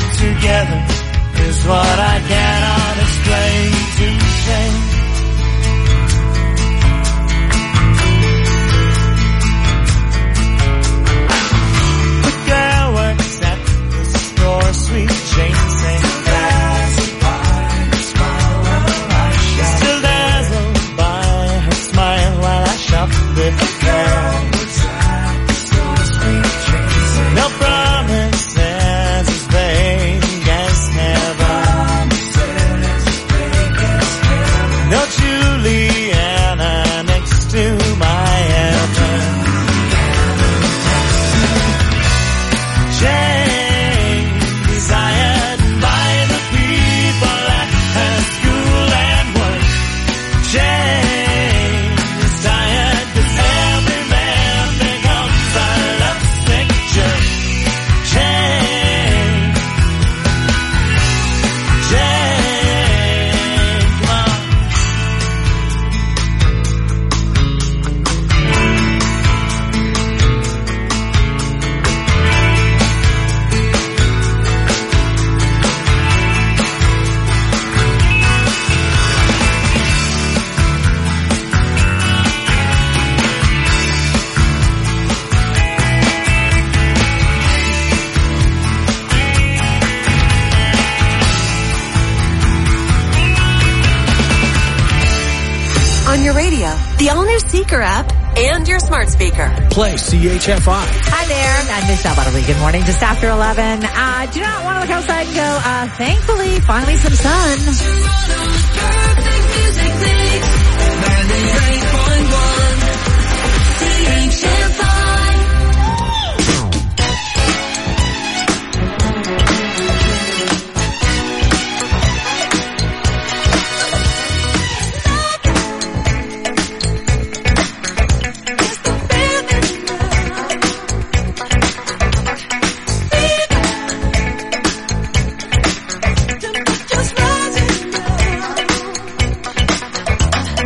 together is what I cannot explain to change. The girl works at the store, sweet Jane St. Clair's. Still dazzled by her smile while I shop with her. No promises as vague as heaven. No Juliana next to my heaven. Jane, desired by the people at her school and work. Jane is tired 'cause every man becomes a lovesick jerk. Jane, come on. On your radio, the all-new Seeker app, and your smart speaker. Play CHFI. Hi there, I'm Michelle Butterly. Good morning, just after 11. Do not want to look outside and go, thankfully, finally some sun. Just rising now.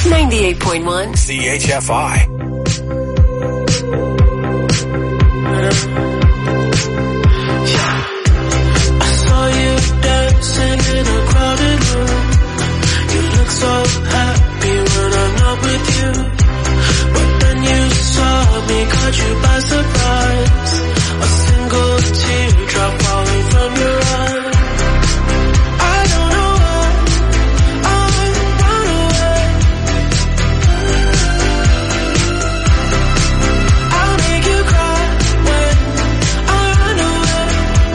98.1 CHFI. I saw you dancing in a crowded room. You look so happy when I'm not with you. But then you saw me, caught you by surprise. A single teardrop falling from your eye. I don't know why I run away. I'll make you cry when I run away.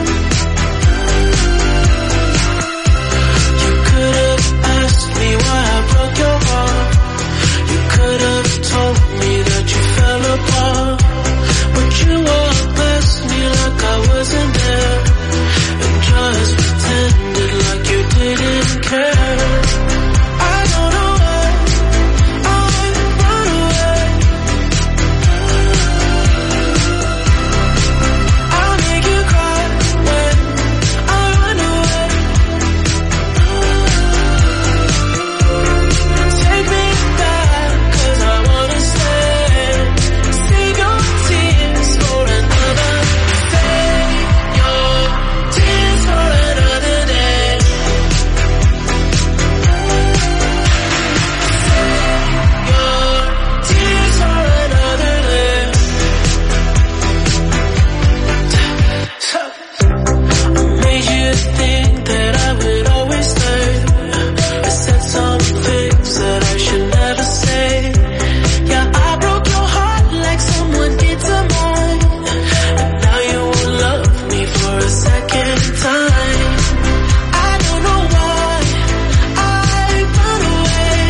You could have asked me why I broke your heart. You could have told me that you fell apart. But you walked past me like I wasn't there, and just pretended like you didn't care. I don't know why I run away. I'll make you cry when I run away. Take me back, 'cause I wanna stay. Save your tears for another. Save your tears for another day. Save your tears for another day. I made you think that I would always stay. I said some things that I should never say. Yeah, I broke your heart like someone did to mine. And now you won't love me for a second time. I don't know why I run away.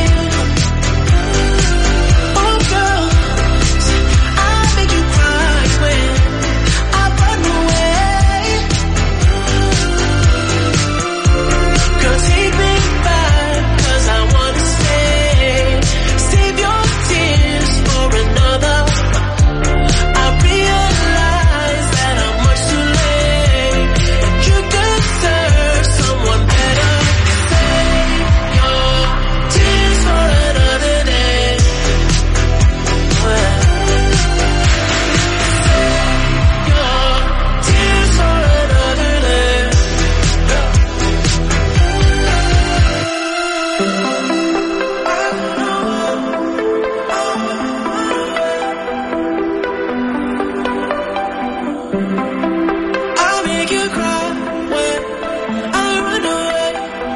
Oh girl, I make you cry when I run away. Girl, take me back, 'cause I wanna stay. Save your tears for another. I realize that I'm much too late. You deserve someone better. Save your tears for another day. Save your tears for another day. I'll make you cry when I run away.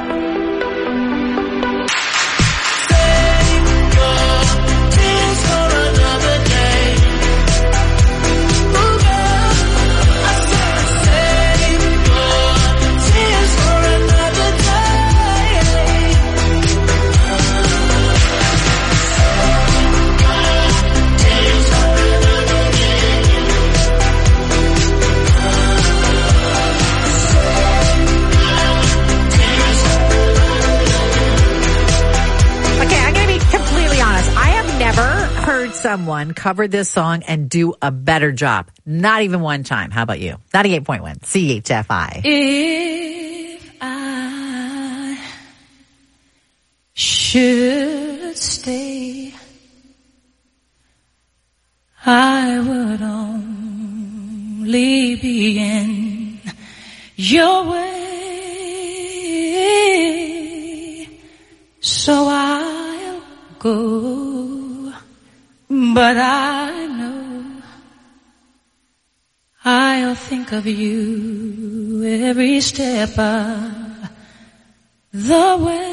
Save your tears for another day. Oh girl, I said save your tears for another day. Tears for another day. Okay, I'm going to be completely honest. I have never heard someone cover this song and do a better job. Not even one time. How about you? 98.1 CHFI. If I should stay, I would only be in your way. So I'll go, but I know I'll think of you every step of the way.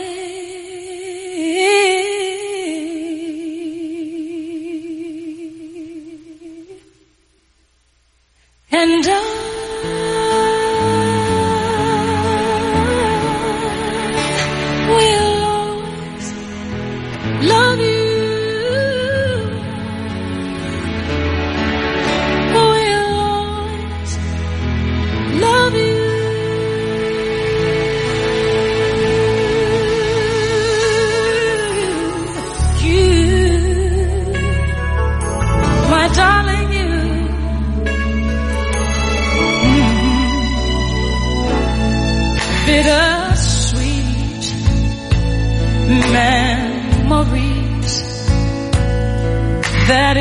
And I will always love you. Will always love you.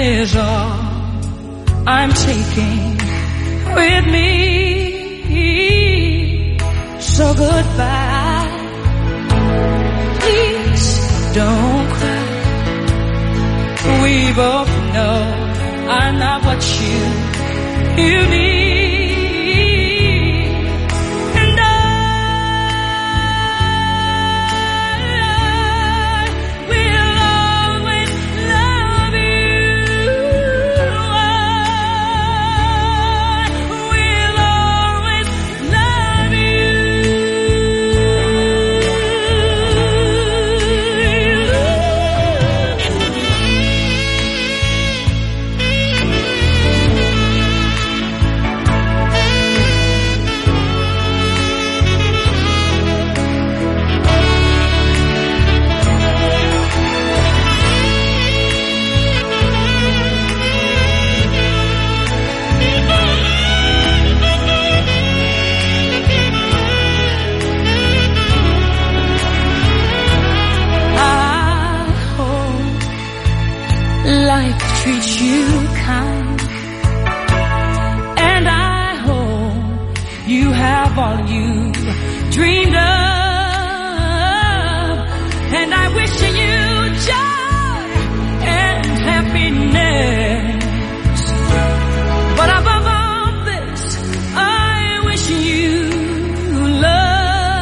is all I'm taking with me. So goodbye. Please don't cry. We both know I'm not what you need. Treat you kind, and I hope you have all you dreamed of, and I wish you joy and happiness, but above all this, I wish you love.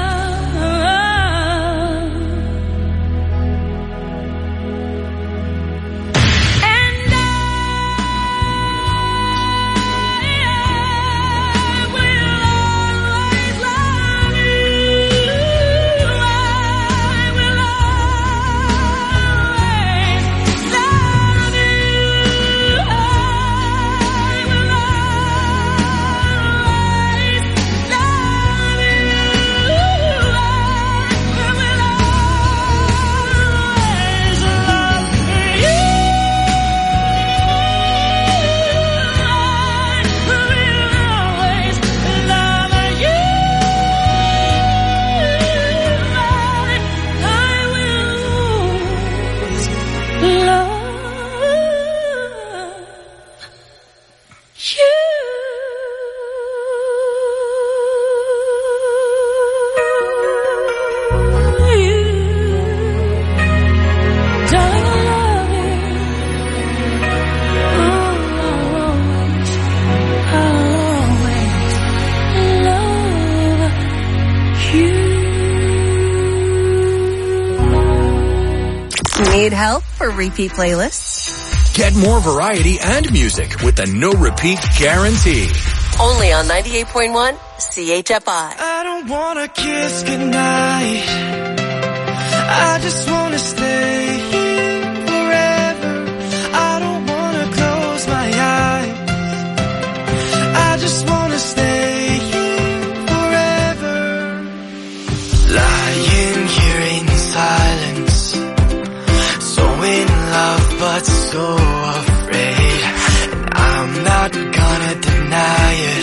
Need help for repeat playlists? Get more variety and music with the no repeat guarantee. Only on 98.1 CHFI. I don't wanna kiss goodnight. I just wanna stay here forever. I don't wanna close my eyes. I just wanna stay here forever. Lying here in silence, so in love but so afraid, and I'm not gonna deny it.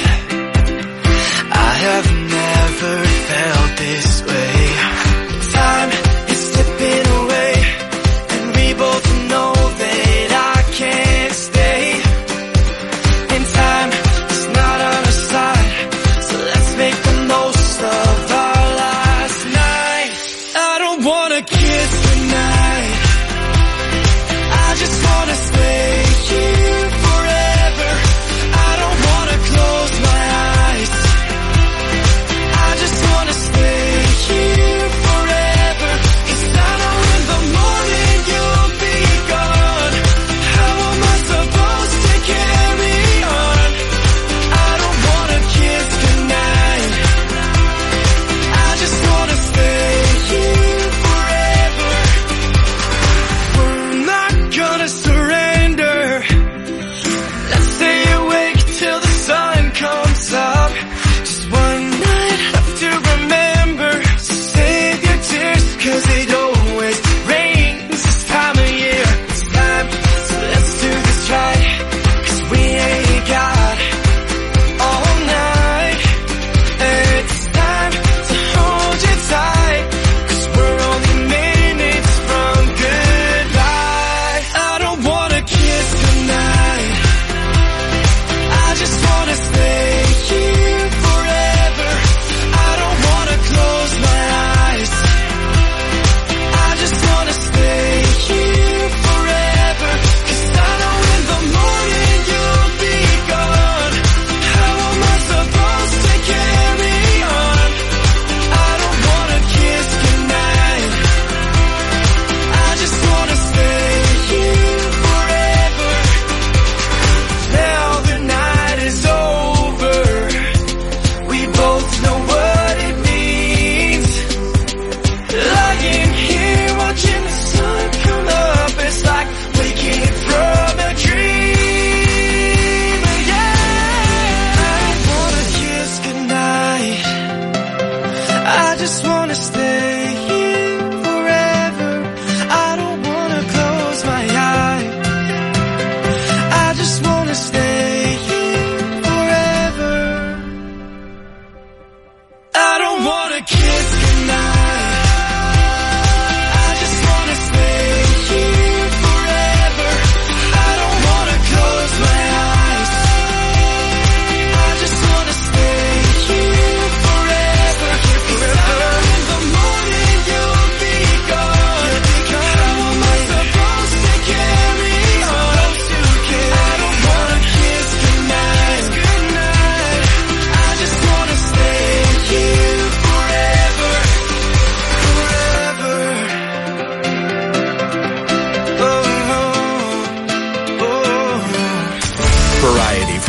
I have never felt this way. Time is slipping away, and we both know that I can't stay. And time is not on our side, so let's make the most of our last night. I don't wanna kiss tonight, I just wanna stay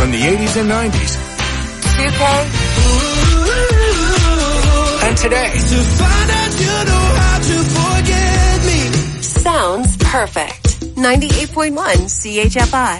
from the 80s and 90s. 2K. And today. To find out you know how to forget me. Sounds perfect. 98.1 CHFI.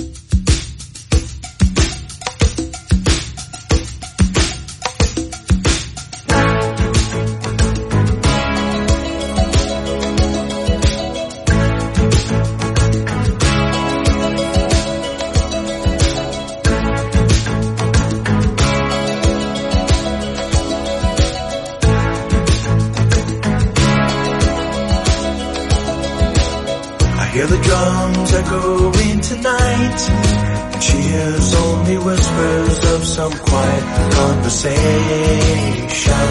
Hear the drums echoing tonight, and she hears only whispers of some quiet conversation.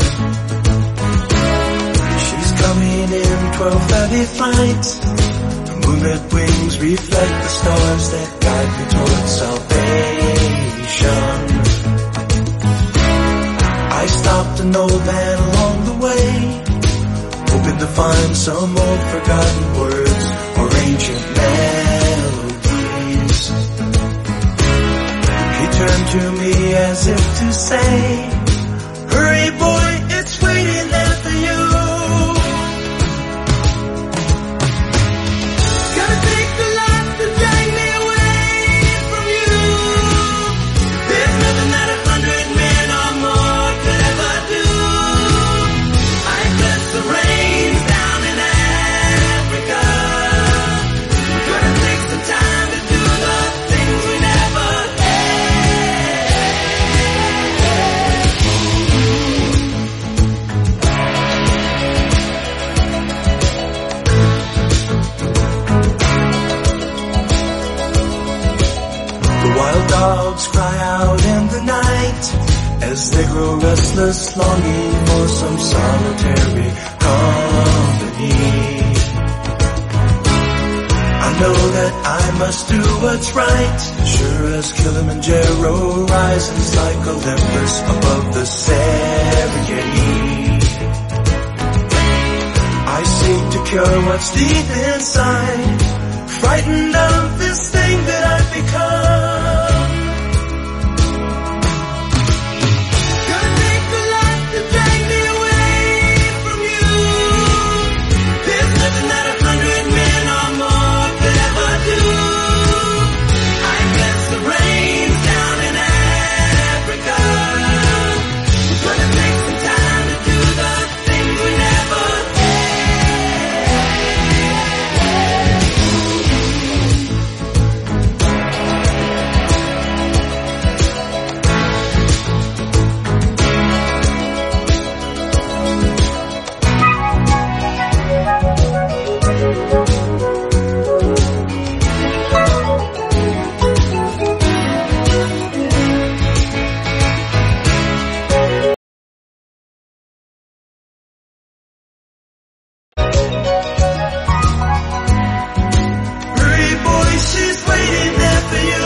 She's coming in 12:30 flight. Her moonlit wings reflect the stars that guide me towards salvation. I stopped an old man along the way, hoping to find some old forgotten words or ancient melodies. He turned to me as if to say, hurry boy, it's waiting there for you. Gotta take the light to drag me away from you. There's nothing that 100 men or more could ever do. I bless the rains down in Africa. Gonna take some time to do the things we never The wild dogs cry out in the night as they grow restless, longing for some solitary company. I know that I must do what's right, sure as Kilimanjaro rises like Olympus above the Serengeti. I seek to cure what's deep inside, frightened of this thing that I've become. Gonna take the light to drag me away from you. There's nothing that 100 men or more could ever do. I bless the rains down in Africa. Gonna take some time to do the things we never Hurry boy, she's waiting there for you.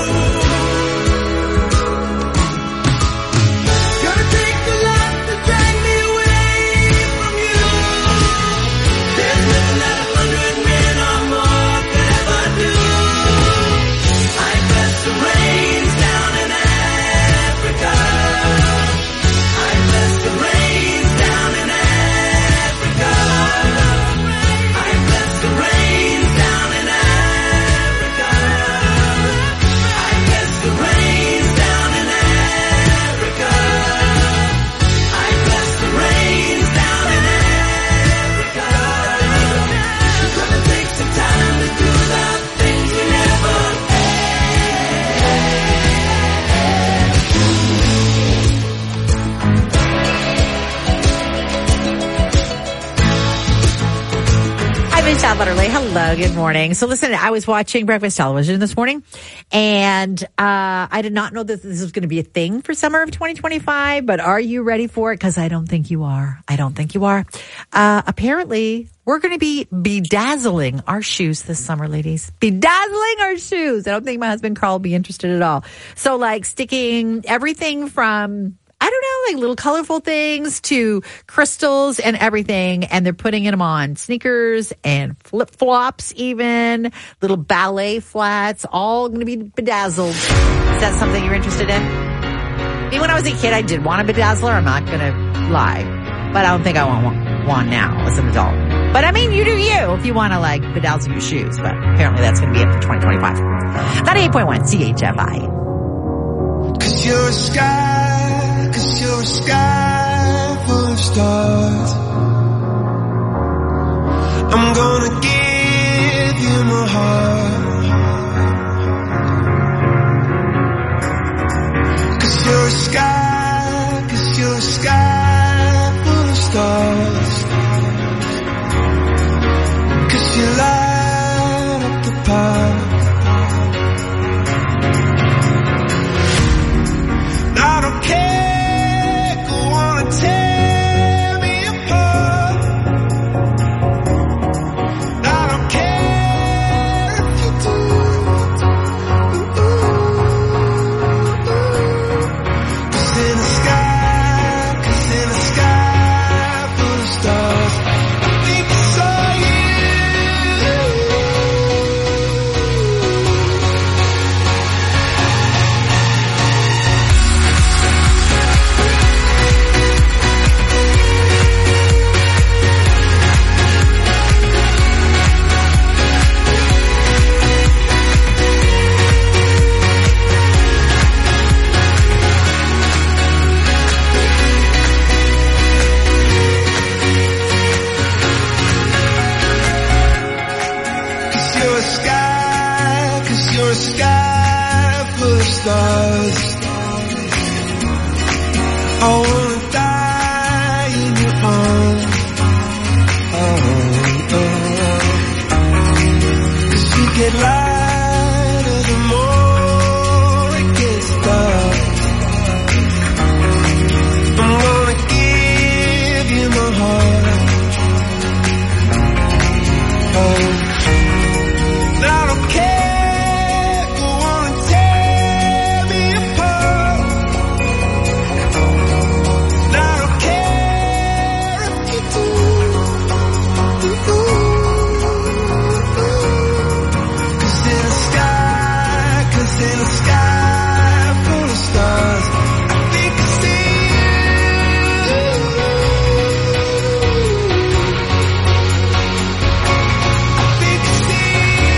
Gonna take the light to drag me away from you. There's nothing that 100 men or more could ever do. I bless the rains down in Africa. I bless the rains down in Africa. I bless the rains down in Africa. I bless the rains down in Africa. I bless the rains down in Africa. Gonna take some time to do the things we never Hi, Michelle Butterly. Hello, good morning. So listen, I was watching breakfast television this morning, and I did not know that this was going to be a thing for summer of 2025, but are you ready for it? Because I don't think you are. I don't think you are. Apparently, we're going to be bedazzling our shoes this summer, ladies. Bedazzling our shoes. I don't think my husband Carl will be interested at all. So like sticking everything from, I don't know, like little colorful things to crystals and everything. And they're putting them on sneakers and flip-flops even, little ballet flats, all going to be bedazzled. Is that something you're interested in? I mean, when I was a kid, I did want a bedazzler. I'm not going to lie. But I don't think I want one now as an adult. But I mean, you do you if you want to like bedazzle your shoes. But apparently that's going to be it for 2025. 98.1 CHFI. Cause you're a sky full of stars. I'm gonna give you my heart. Cause you're a sky full of stars. Cause you light up the park. I don't care, go on and tear me apart. I don't care if you do. Cause in the sky full of stars, I think I saw you. Cause you're a sky full of stars. I wanna die in your arms. Cause you get lighter the more it gets dark. I'm gonna give you my heart. I don't care, go on and tear me apart. I don't care if you do. Cause in the sky full of stars, I think I see you. I think I see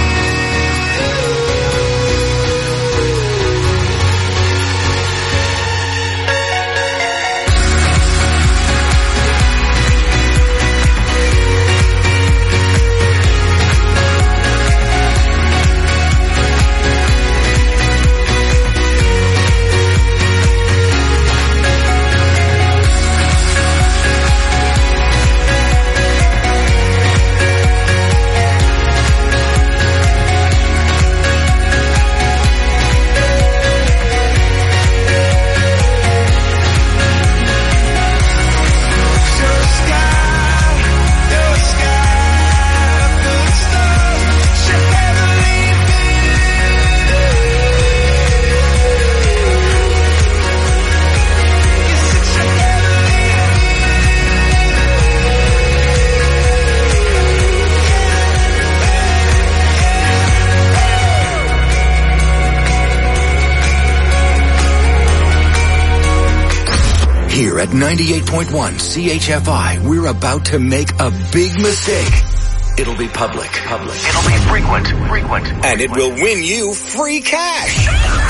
Here at 98.1 CHFI, we're about to make a big mistake. It'll be public. It'll be frequent. And it will win you free cash.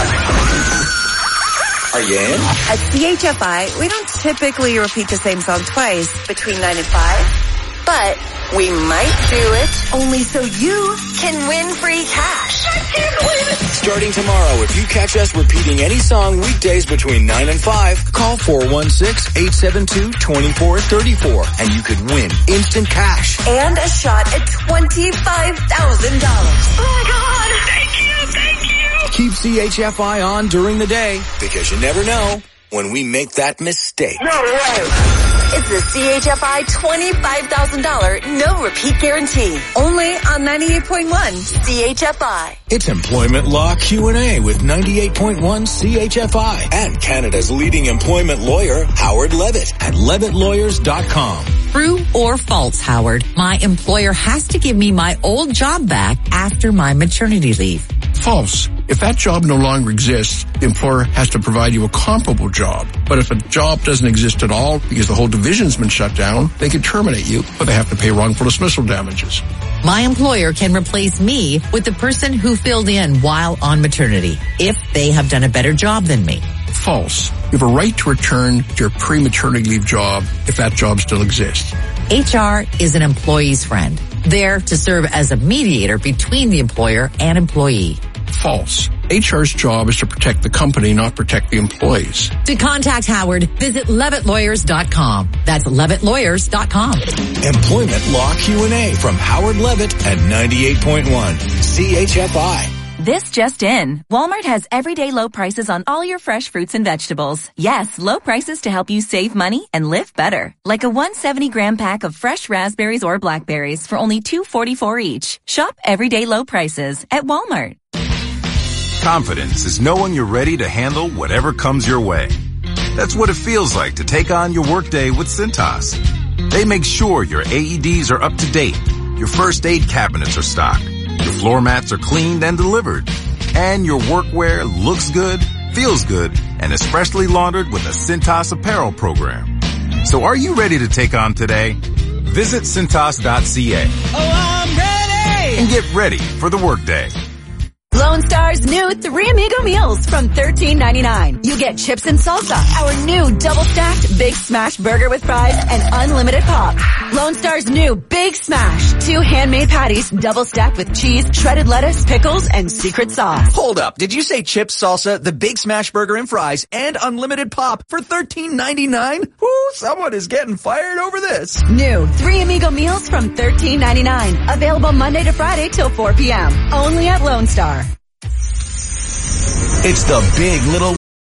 Are you in? At CHFI, we don't typically repeat the same song twice between 9 and 5. But we might do it only so you can win free cash. I can't believe it. Starting tomorrow, if you catch us repeating any song weekdays between 9 and 5, call 416-872-2434 and you could win instant cash. And a shot at $25,000. Oh my God. Thank you. Keep CHFI on during the day because you never know when we make that mistake. no way. It's the CHFI $25,000 no repeat guarantee. Only on 98.1 CHFI. It's Employment Law Q&A with 98.1 CHFI and Canada's leading employment lawyer, Howard Levitt at LevittLawyers.com. True or false, Howard? My employer has to give me my old job back after my maternity leave. False. If that job no longer exists, the employer has to provide you a comparable job. But if a job doesn't exist at all because the whole division's been shut down, they can terminate you, but they have to pay wrongful dismissal damages. My employer can replace me with the person who filled in while on maternity if they have done a better job than me. False. You have a right to return to your pre-maternity leave job if that job still exists. HR is an employee's friend, there to serve as a mediator between the employer and employee. False. HR's job is to protect the company, not protect the employees. To contact Howard, visit LevittLawyers.com. That's LevittLawyers.com. Employment Law Q&A from Howard Levitt at 98.1 CHFI. This just in. Walmart has everyday low prices on all your fresh fruits and vegetables. Yes, low prices to help you save money and live better. Like a 170-gram pack of fresh raspberries or blackberries for only $2.44 each. Shop everyday low prices at Walmart. Confidence is knowing you're ready to handle whatever comes your way. That's what it feels like to take on your workday with Cintas. They make sure your AEDs are up to date, your first aid cabinets are stocked, your floor mats are cleaned and delivered, and your workwear looks good, feels good, and is freshly laundered with a Cintas apparel program. So are you ready to take on today? Visit Cintas.ca. Oh, I'm ready! And get ready for the workday. Lone Star's new 3 Amigo meals from $13.99. You get chips and salsa, our new double-stacked Big Smash burger with fries, and unlimited pop. Lone Star's new Big Smash, 2 handmade patties, double-stacked with cheese, shredded lettuce, pickles, and secret sauce. Hold up. Did you say chips, salsa, the Big Smash burger and fries, and unlimited pop for $13.99? Whoo, someone is getting fired over this. New 3 Amigo meals from $13.99. Available Monday to Friday till 4 p.m. Only at Lone Star. It's the Big Little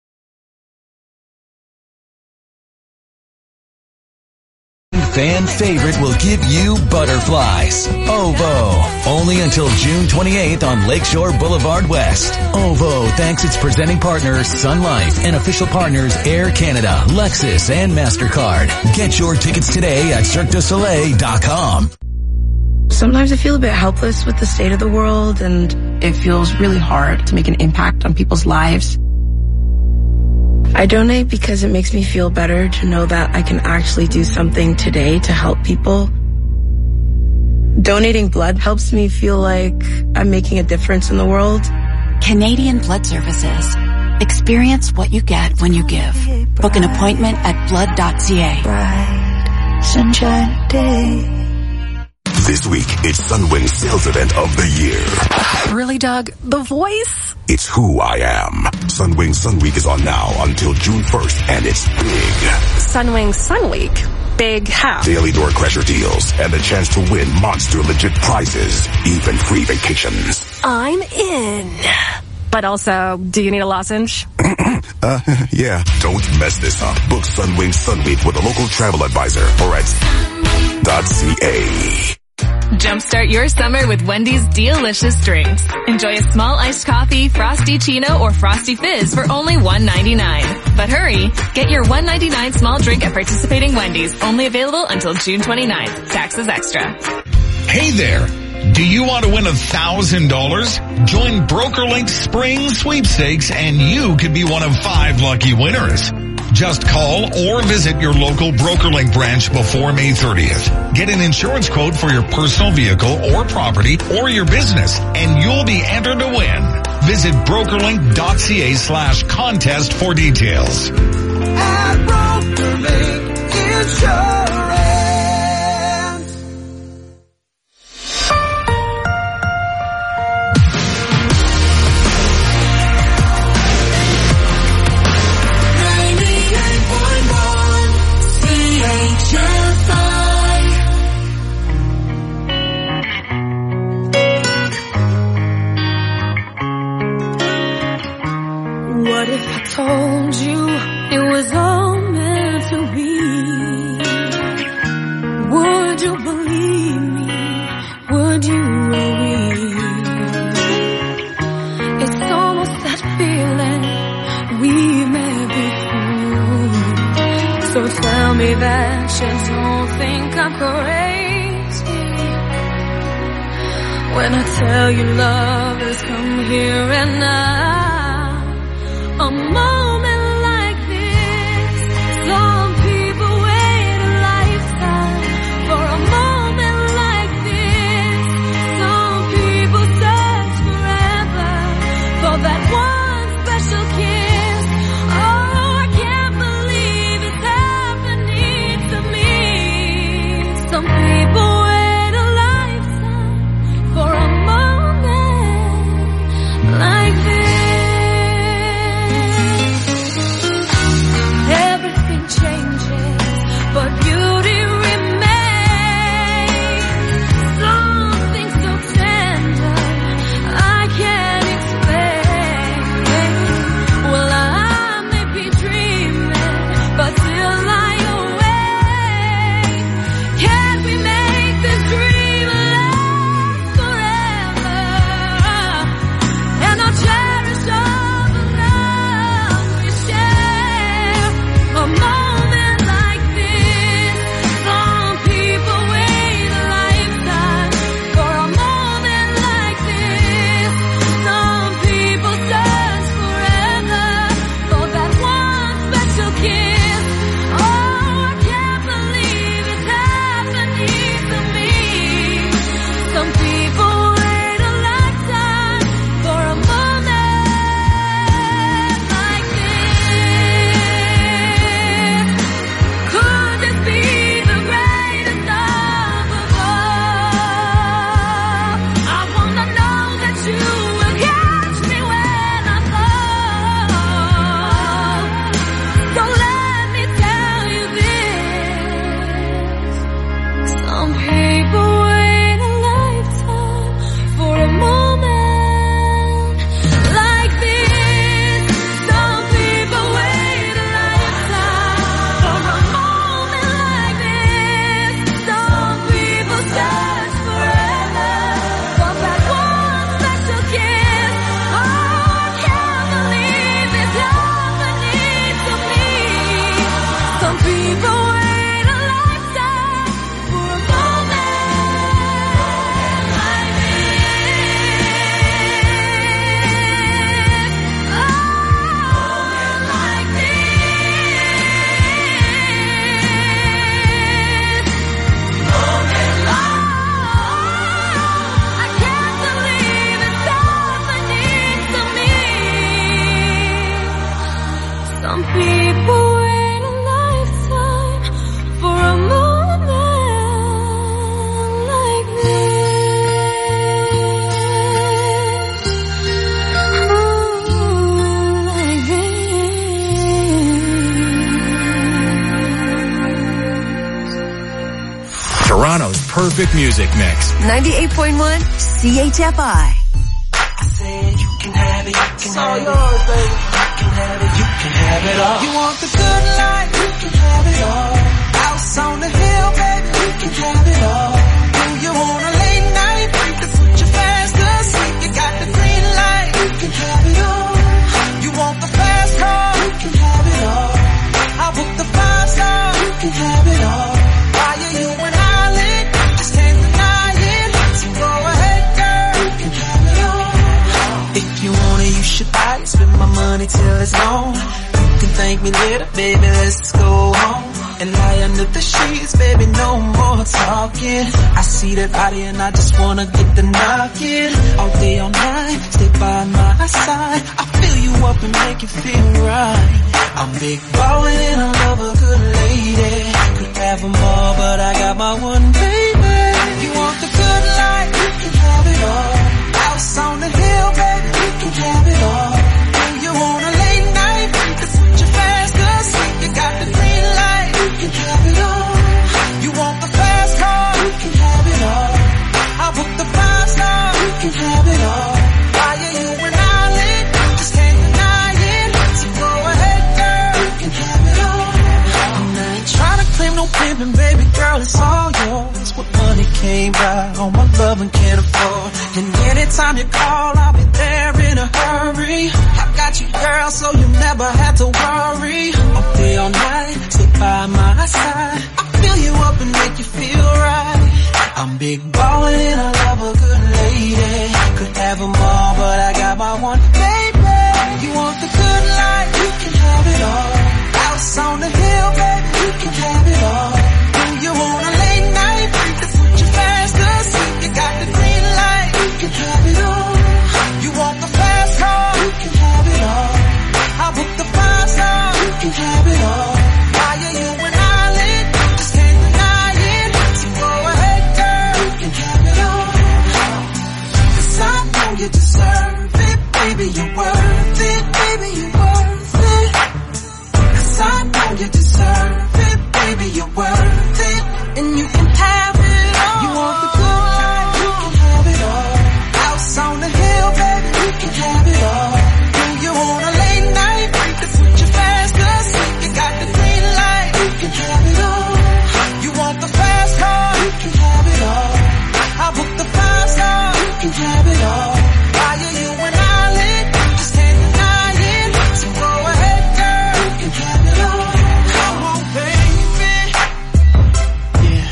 fan favorite will give you butterflies. OVO. Only until June 28th on Lakeshore Boulevard West. OVO thanks its presenting partners Sun Life and official partners Air Canada, Lexus, and MasterCard. Get your tickets today at CirqueDuSoleil.com. Sometimes I feel a bit helpless with the state of the world, and it feels really hard to make an impact on people's lives. I donate because it makes me feel better to know that I can actually do something today to help people. Donating blood helps me feel like I'm making a difference in the world. Canadian Blood Services. Experience what you get when you give. Book an appointment at blood.ca. Bright sunshine day. This week, it's Sunwing's sales event of the year. Really, Doug? The voice? It's who I am. Sunwing Sun Week is on now until June 1st, and it's big. Sunwing Sun Week. Big how? Daily door crasher deals and the chance to win monster legit prizes, even free vacations. I'm in. But also, do you need a lozenge? Yeah. Don't mess this up. Book Sunwing Sun Week with a local travel advisor or at .ca. Jumpstart your summer with Wendy's delicious drinks. Enjoy a small iced coffee, frosty chino, or frosty fizz for only $1.99. But hurry, get your $1.99 small drink at participating Wendy's. Only available until June 29th. Taxes extra. Hey there. Do you want to win $1,000? Join BrokerLink Spring Sweepstakes and you could be one of 5 lucky winners. Just call or visit your local BrokerLink branch before May 30th. Get an insurance quote for your personal vehicle or property or your business, and you'll be entered to win. Visit brokerlink.ca/contest for details. At BrokerLink Insurance. What if I told you it was all meant to be? pray that you don't think I'm crazy when I tell you love has come here and now. A moment like this, some people wait a lifetime for a moment like this. Some people search forever for that one special kiss. Oh, I can't believe it's happening to me. Some people wait a lifetime for a moment like this. Everything changes, but beauty remains. Something so tender I can't explain. Well, I may be dreaming, but still lie awake. Can we make this dream last forever? And I'll cherish all the love we share. A moment like this, some people wait a lifetime for a moment like this. Some people search forever for that one special kiss. Oh, I can't believe it's happening to me. Some people wait a lifetime for a moment like this. Could this be the greatest love of all? I wanna know that you will catch me when I fall. So let me tell you this. Some people wait a lifetime for a moment like this. Some people wait a lifetime for a moment like this. Some people search forever for that one special kiss. Oh, I can't believe it's happening to me. Some people wait a lifetime for a moment like some people wait a lifetime for a moment like Toronto's perfect music mix. 98.1 CHFI. It's all yours, baby. You can have it, you can have it all. You want the good life, you can have it all. House on the hill, baby, you can have it all. Do you want a late night? You can put your fast asleep. You got the green light, you can have it all. You want the fast car, you can have it all. I'll book the 5-star, you can have it all. Why are you an island? Just can't deny it. So go ahead, girl, you can have it all. If you want it, you should buy it. Spend my money till it's gone. You can thank me later, baby, let's go home. And lie under the sheets, baby, no more talking. I see that body and I just wanna get the knocking. All day, all night, stay by my side. I'll fill you up and make you feel right. I'm big ballin' and I love a good lady. Could have them all, but I got my one baby. You want the good life, you can have it all. House on the hill, baby, you can have it all. Do you want a late night? You can put your fast asleep. You got the green light, you can have it all. You want the fast car, you can have it all. I'll book the 5-star, you can have it all. Why are you an island? Just can't deny it. So go ahead, girl, you can have it all. And I ain't trying to claim no pimpin', baby girl, it's all yours. What money can't buy, all my love and can't afford. And anytime you call, I'll be there in a hurry. I got you, girl, so you never have to worry. All day, all night, stay by by my side. I fill you up and make you feel right. I'm big ballin' and I love a good lady. Could have them all, but I got my one baby. You want the good life, you can have it all. House on the hill, baby, you can have it all. Do you want a late night? To put you fast asleep, you got the green light, you can have it all. You want the fast car, you can have it all. I'll book the 5-star, you can have it all. Why are you an island? Just can't deny it. So go ahead, girl, you can have it all. 'Cause I know you deserve it, baby, you're worth it, baby, you're worth it. 'Cause I know you deserve it, baby, you're worth it. And you can have it all. You want the good life, you can have it all. House on the hill, baby, you can have it all. Do you want a late night? To put you fast asleep, you got the green light, you can have it all. You want the fast car, you can have it all. I'll book the 5-star, you can have it all. Why are you an island? Just can't deny it. So go ahead, girl, you can have it all. Come on, baby. Yeah.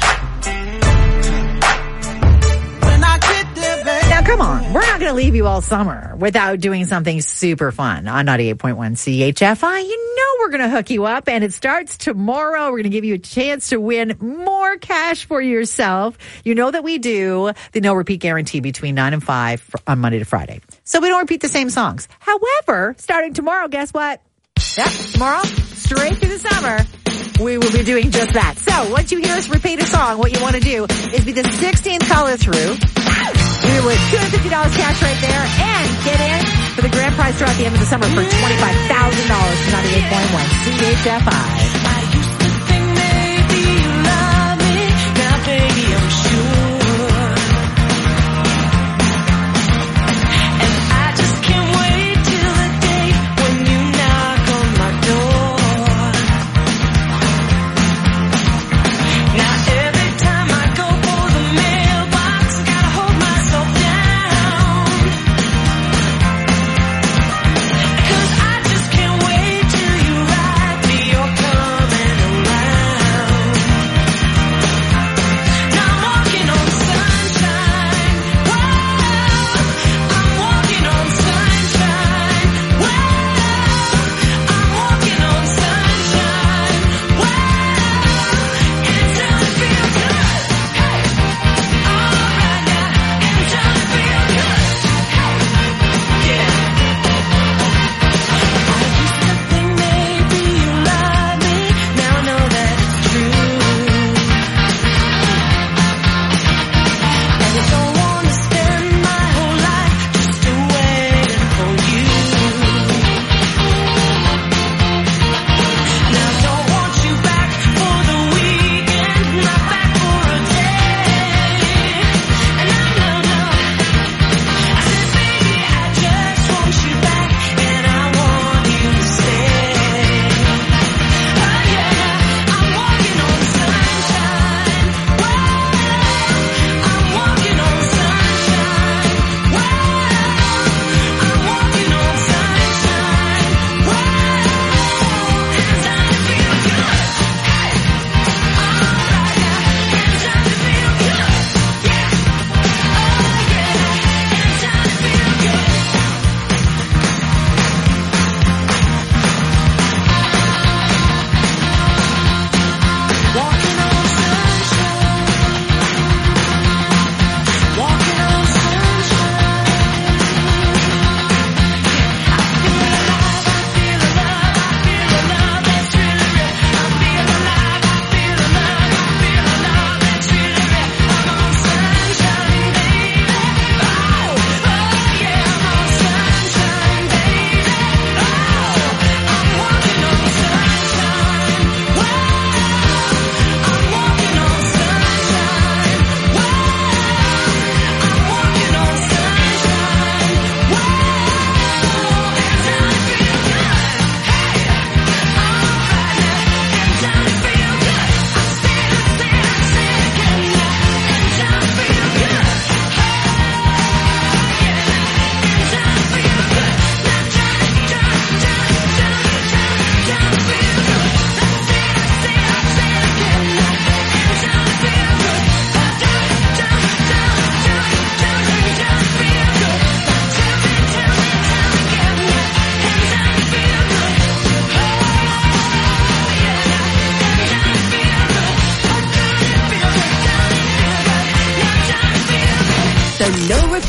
When I get there, baby. Now, come on. We're not going to leave you all summer without doing something super fun on 98.1 CHFI. You know we're going to hook you up, and it starts tomorrow. We're going to give you a chance to win more cash for yourself. You know that we do the no repeat guarantee between 9 and 5 on Monday to Friday. So we don't repeat the same songs. However, starting tomorrow, guess what? Yep, tomorrow, straight through the summer, we will be doing just that. So once you hear us repeat a song, what you want to do is be the 16th caller through. You would $250 cash right there and get in for the grand prize draw at the end of the summer for $25,000 to 98.1 CHFI. Your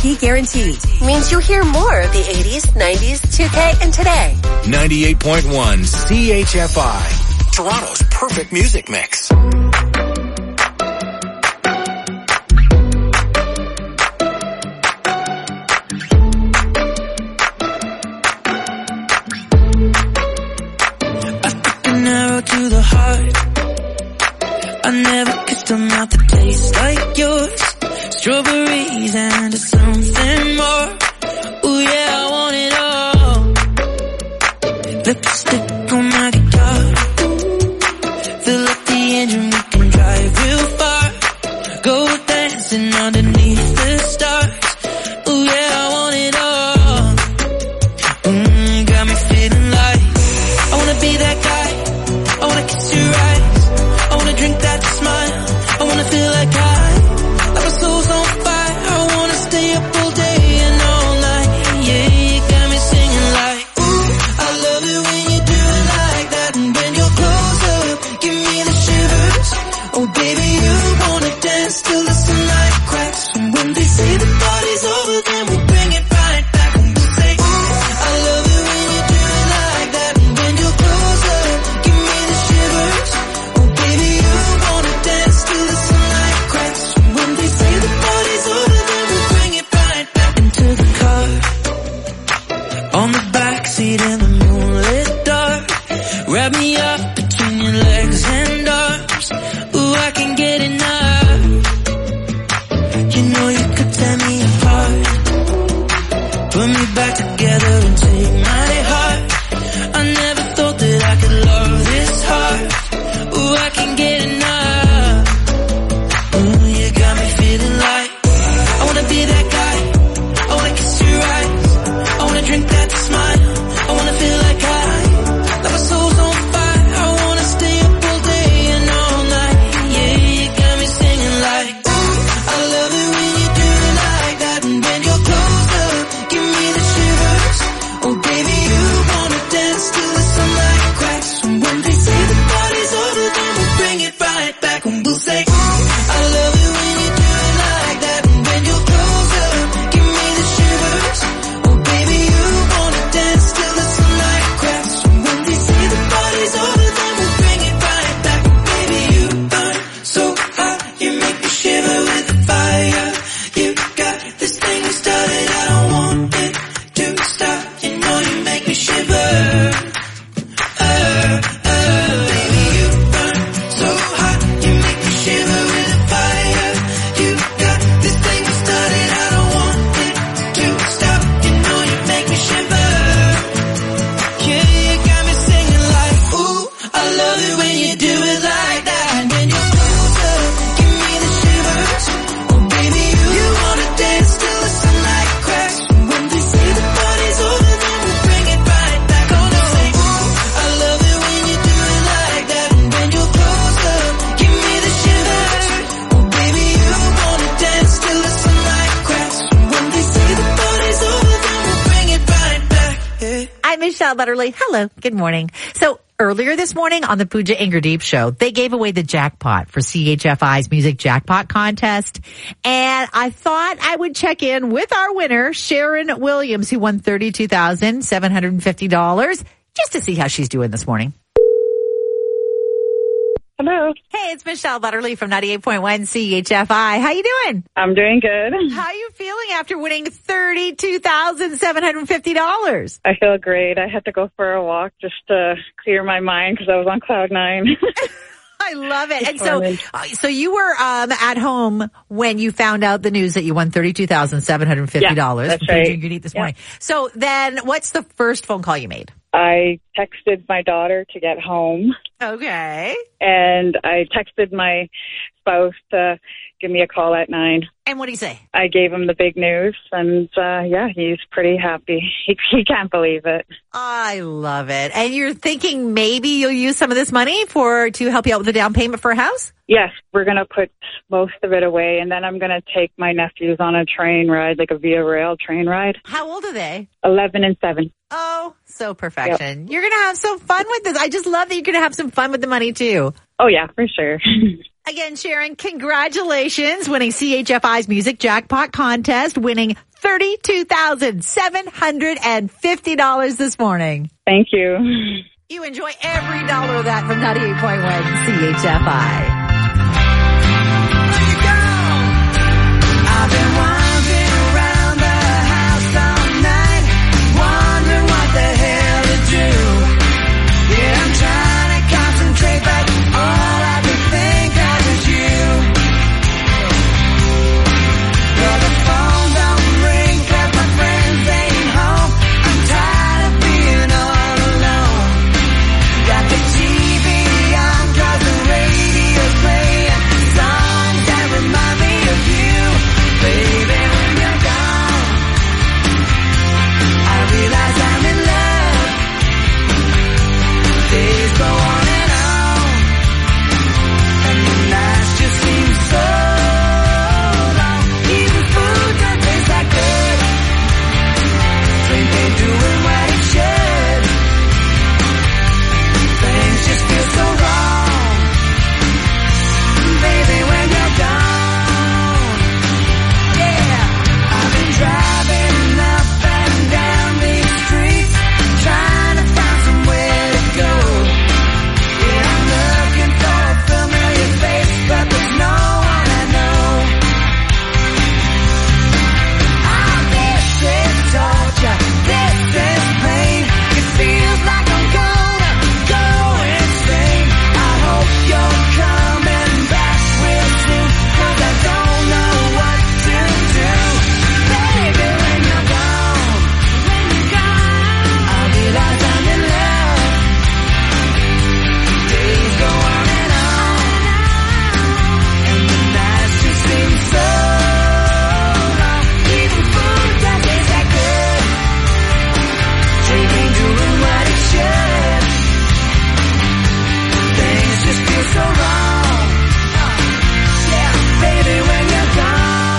MSRP guaranteed. Means you hear more of the 80s, 90s, 2K, and today. 98.1 CHFI. Toronto's perfect music mix. An arrow to the heart. I never kissed a mouth that tastes like yours. Strawberries and something more. Ooh yeah, I want it all. Lipstick on my guitar. Fill up the engine, we can drive real far. Go dancing underneath the stars. Ooh yeah, I want it all. Got me feeling like I wanna be that guy. I wanna kiss your eyes. I wanna drink that smile. I wanna feel like like my soul's on fire. I wanna stay up all day and all night. Yeah, you got me singing like, ooh, I love it when you do it like that. And when you're close up, give me the shivers. Oh baby, you wanna dance till the sunlight cracks. And when they say the party's over, then we'll bring it right back. And we'll say, ooh, I love it when you do it like that. And when you're close up, give me the shivers. Oh baby, you wanna dance till the sunlight cracks. And when they say the party's over, then we'll bring it right back into the car. On the backseat in the moonlit dark. Wrap me up between your legs and arms. Ooh, I can get enough. You know you could tear me apart. Put me back together and take my heart. I never thought that I could love this hard. Ooh, I can get enough. Ooh, you got me feeling like I wanna be that guy. I wanna kiss your eyes. I wanna drink that smile. I wanna feel like like my soul's on fire. I wanna stay up all day and all night. Yeah, you got me singing like, ooh, I love it when you do it like that. And when you're close up, give me the shivers. Oh baby, you wanna dance till the sunlight cracks. And when they say the party's over, then we'll bring it right back. And we'll say, ooh, I love it when you do it like that. And when you're close up, give me the shivers. Oh baby, you wanna dance till the sunlight cracks. And when they say the party's over, then we'll bring it right back. Baby, you burn so hot, you make me shiver with the fire. You got this thing you started, I don't want it to stop. You know you make me shiver. Baby, you burn so hot, you make me shiver with the fire. You got this thing you started, I don't want it to stop. You know you make me shiver. Yeah, you got me singing like, ooh, I love it when you do it like that. And when you're close up, give me the shivers. Oh baby, you wanna dance till the sunlight cracks. And when they say the party's over, then we'll bring it right back. Gonna say, ooh, I love it when you do it like that. And when you're close up, give me the shivers. Oh baby, you wanna dance till the sunlight cracks. And when they say the party's over, then we'll bring it right back. Yeah. I'm Michelle Butterly. Hello. Good morning. So earlier this morning on the Pooja Ingerdeep show, they gave away the jackpot for CHFI's Music Jackpot Contest. And I thought I would check in with our winner, Sharon Williams, who won $32,750, just to see how she's doing this morning. Hello. Hey, it's Michelle Butterly from 98.1 CHFI. How you doing? I'm doing good. How are you feeling after winning $32,750? I feel great. I had to go for a walk just to clear my mind because I was on cloud nine. I love it. And so you were at home when you found out the news that you won $32,750. Yeah, that's right. You could eat this morning. So then what's the first phone call you made? I texted my daughter to get home. Okay. And I texted my spouse to give me a call at 9. And what did he say? I gave him the big news, and yeah, he's pretty happy. He can't believe it. I love it. And you're thinking maybe you'll use some of this money to help you out with the down payment for a house? Yes, we're going to put most of it away, and then I'm going to take my nephews on a train ride, like a Via Rail train ride. How old are they? 11 and 7. Oh, so perfection. Yep. You're going to have some fun with this. I just love that you're going to have some fun with the money, too. Oh, yeah, for sure. Again, Sharon, congratulations winning CHFI's Music Jackpot Contest, winning $32,750 this morning. Thank you. You enjoy every dollar of that from 98.1 CHFI. I've been wandering around the house all night, wondering what the hell to do. Yeah, I'm trying to concentrate, but all I can think of is you. Well, the phone don't ring 'cause my friends ain't home. I'm tired of being all alone. Got the TV on 'cause the radio's playing songs that remind me of you. Baby, when you're gone, I realize I'm in love. Days go on, and the nights just seem so long. Even food don't taste that good. Drink ain't doing what it should. Things just feel so wrong. Baby, when you're gone, yeah. I've been driving up and down these streets, trying to find somewhere to go. Yeah, I'm looking for a familiar face, but there's no one I know. Oh, this is torture, this is pain. It feels like I'm gonna go insane. I hope you're coming back real soon, 'cause I don't know what to do. Baby, when you're gone, I realize I'm in love. Days go on, and the nights just seem so long. Even food that tastes that good. Drink ain't doing what it should. Things just feel so wrong. Yeah, baby, when you're gone.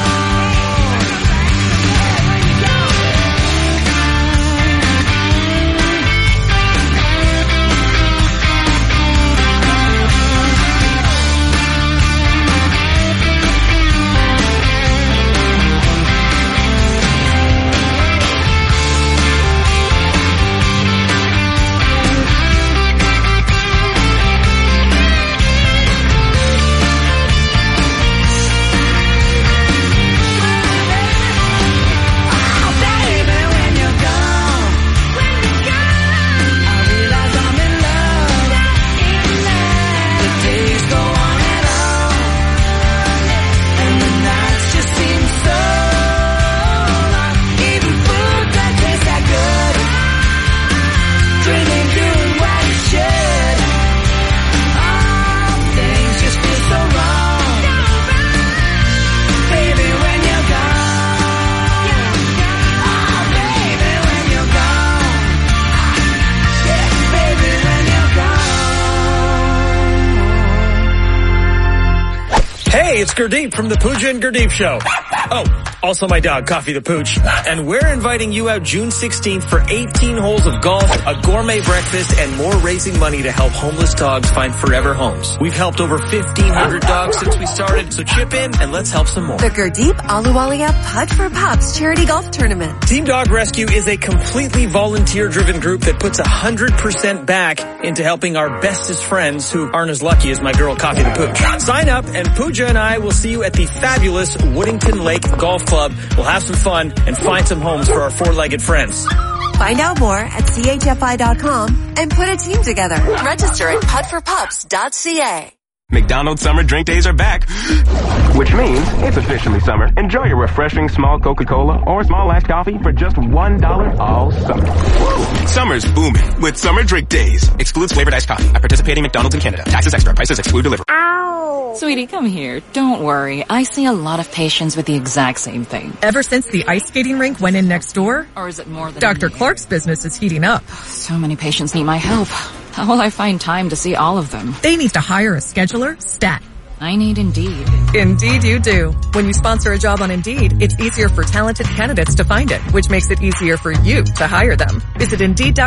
Oh, baby, when you're gone, I realize I'm in love. The days go on, and the nights just seem so long. Even food that tastes that good. Drink ain't doing what it should. Oh, things just feel so wrong. Baby, when you're gone. Oh, baby, when you're gone. Yeah, baby, when you're gone. Hey, it's Gurdeep from the Pooja and Gurdeep Show. Oh, also my dog, Coffee the Pooch. And we're inviting you out June 16th for 18 holes of golf, a gourmet breakfast, and more raising money to help homeless dogs find forever homes. We've helped over 1,500 dogs since we started, so chip in and let's help some more. The Gurdeep Ahluwalia Putt for Pups Charity Golf Tournament. Team Dog Rescue is a completely volunteer-driven group that puts 100% back into helping our bestest friends who aren't as lucky as my girl Coffee the Pooch. Sign up and Pooja and I will see you at the fabulous Woodington Lake Golf Club. We'll have some fun and find some homes for our four-legged friends. Find out more at chfi.com and put a team together. Register at puttforpups.ca. McDonald's summer drink days are back, which means it's officially summer. Enjoy your refreshing small Coca-Cola or small iced coffee for just $1 all summer. Summer's booming with summer drink days. Excludes flavored iced coffee at participating McDonald's in Canada. Taxes extra. Prices exclude delivery. Sweetie, come here. Don't worry. I see a lot of patients with the exact same thing. Ever since the ice skating rink went in next door? Or is it more than Dr. Clark's business is heating up. So many patients need my help. How will I find time to see all of them? They need to hire a scheduler, stat. I need Indeed. Indeed you do. When you sponsor a job on Indeed, it's easier for talented candidates to find it, which makes it easier for you to hire them. Visit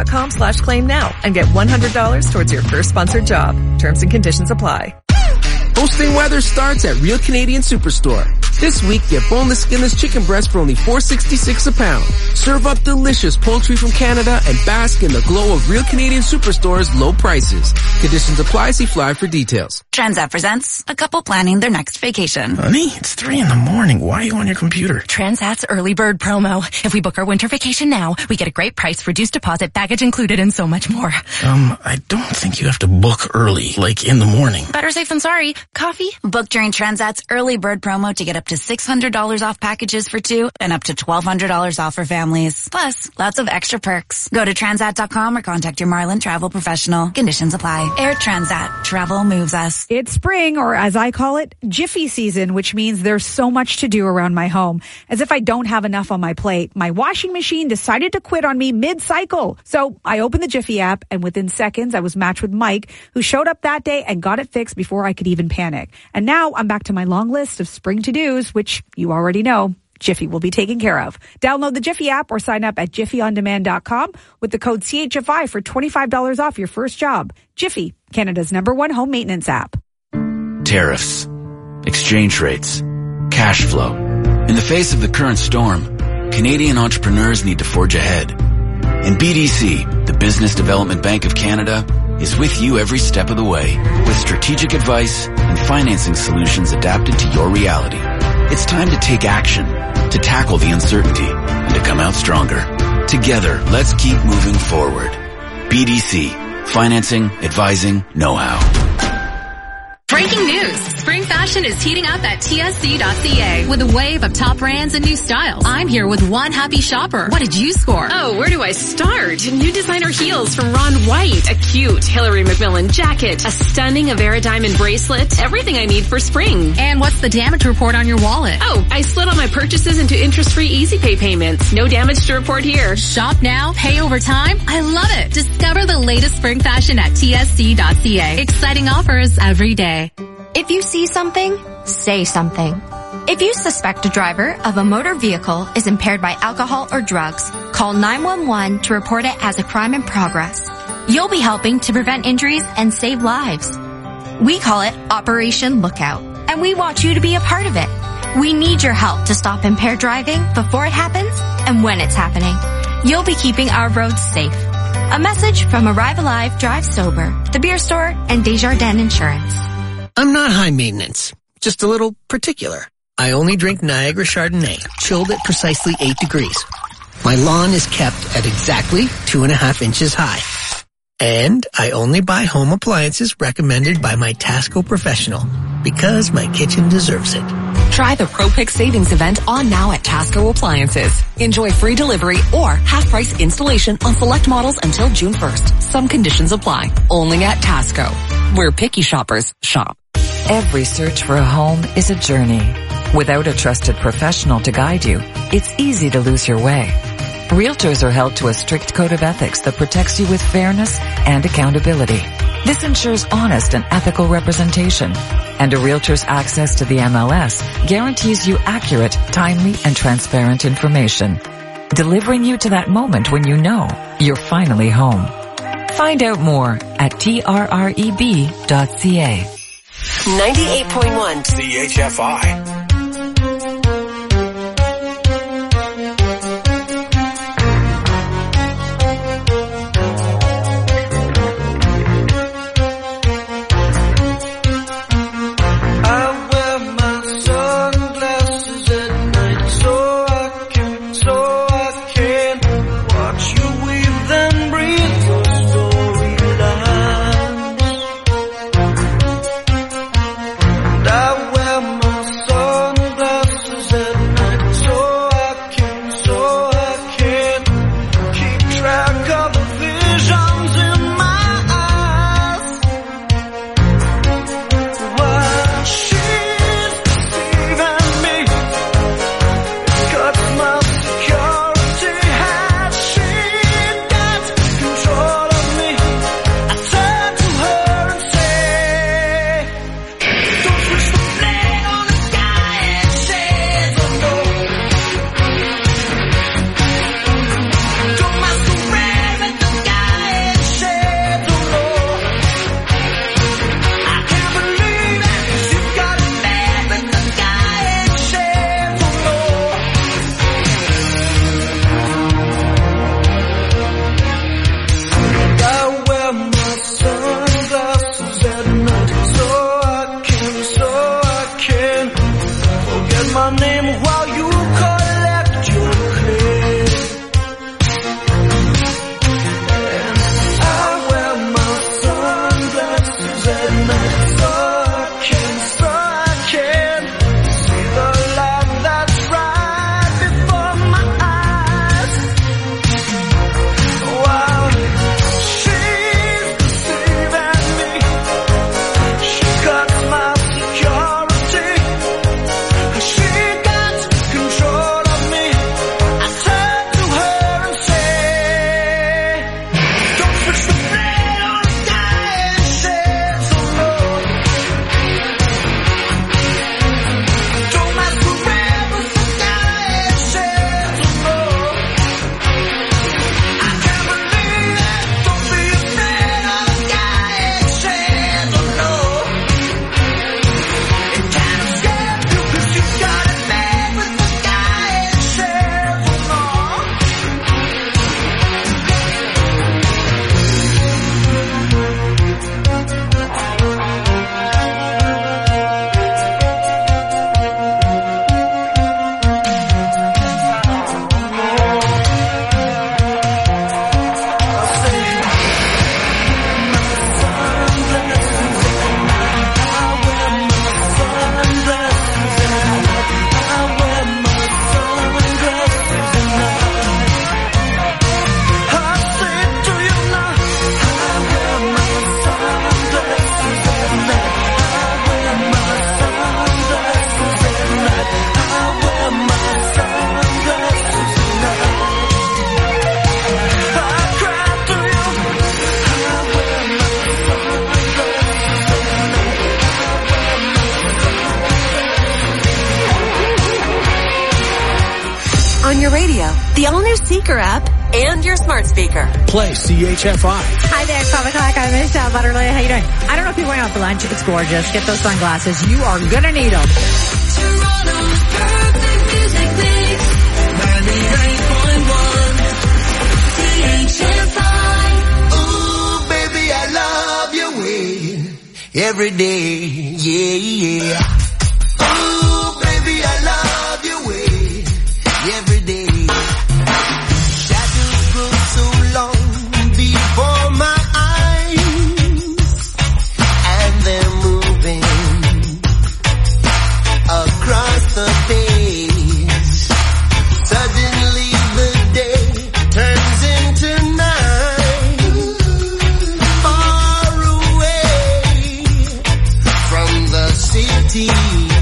Indeed.com/claim now and get $100 towards your first sponsored job. Terms and conditions apply. Hosting weather starts at Real Canadian Superstore. This week, get boneless, skinless chicken breast for only $4.66 a pound. Serve up delicious poultry from Canada and bask in the glow of Real Canadian Superstore's low prices. Conditions apply. See Flyer for details. Transat presents a couple planning their next vacation. Honey, it's 3 a.m. Why are you on your computer? Transat's early bird promo. If we book our winter vacation now, we get a great price, reduced deposit, baggage included, and so much more. I don't think you have to book early, like in the morning. Better safe than sorry. Coffee? Book during Transat's early bird promo to get up to $600 off packages for 2 and up to $1,200 off for families. Plus, lots of extra perks. Go to Transat.com or contact your Marlin travel professional. Conditions apply. Air Transat. Travel moves us. It's spring, or as I call it, Jiffy season, which means there's so much to do around my home. As if I don't have enough on my plate, my washing machine decided to quit on me mid-cycle. So I opened the Jiffy app, and within seconds, I was matched with Mike, who showed up that day and got it fixed before I could even panic. And now I'm back to my long list of spring to-dos, which you already know Jiffy will be taken care of. Download the Jiffy app or sign up at jiffyondemand.com with the code CHFI for $25 off your first job. Jiffy, Canada's #1 home maintenance app. Tariffs, exchange rates, cash flow. In the face of the current storm, Canadian entrepreneurs need to forge ahead. And BDC, the Business Development Bank of Canada, is with you every step of the way with strategic advice and financing solutions adapted to your reality. It's time to take action, to tackle the uncertainty, and to come out stronger. Together, let's keep moving forward. BDC, financing, advising, know-how. Breaking news. Spring fashion is heating up at TSC.ca with a wave of top brands and new styles. I'm here with one happy shopper. What did you score? Oh, where do I start? New designer heels from Ron White, a cute Hillary McMillan jacket, a stunning Avera diamond bracelet, everything I need for spring. And what's the damage report on your wallet? Oh, I split all my purchases into interest-free Easy Pay payments. No damage to report here. Shop now, pay over time. I love it. Discover the latest spring fashion at TSC.ca. Exciting offers every day. If you see something, say something. If you suspect a driver of a motor vehicle is impaired by alcohol or drugs, call 911 to report it as a crime in progress. You'll be helping to prevent injuries and save lives. We call it Operation Lookout, and we want you to be a part of it. We need your help to stop impaired driving before it happens and when it's happening. You'll be keeping our roads safe. A message from Arrive Alive, Drive Sober, The Beer Store, and Desjardins Insurance. I'm not high maintenance, just a little particular. I only drink Niagara Chardonnay, chilled at precisely 8 degrees. My lawn is kept at exactly 2.5 inches high. And I only buy home appliances recommended by my Tasco professional, because my kitchen deserves it. Try the ProPick Savings event on now at Tasco Appliances. Enjoy free delivery or half-price installation on select models until June 1st. Some conditions apply. Only at Tasco, where picky shoppers shop. Every search for a home is a journey. Without a trusted professional to guide you, it's easy to lose your way. Realtors are held to a strict code of ethics that protects you with fairness and accountability. This ensures honest and ethical representation. And a realtor's access to the MLS guarantees you accurate, timely, and transparent information, delivering you to that moment when you know you're finally home. Find out more at trreb.ca. 98.1 CHFI. I wear my soul the all-new Seeker app, and your smart speaker. Play CHFI. Hi there, 12 o'clock. I'm Michelle Butterly. How you doing? I don't know if you're going out for lunch. It's gorgeous. Get those sunglasses. You are going to need them. Toronto's perfect music mix. 98.1 CHFI. Ooh, baby, I love your way. Every day, yeah. Ooh, baby, I love your way. Every day. Shadows grow so long before my eyes, and they're moving across the page. Suddenly the day turns into night. Far away from the city.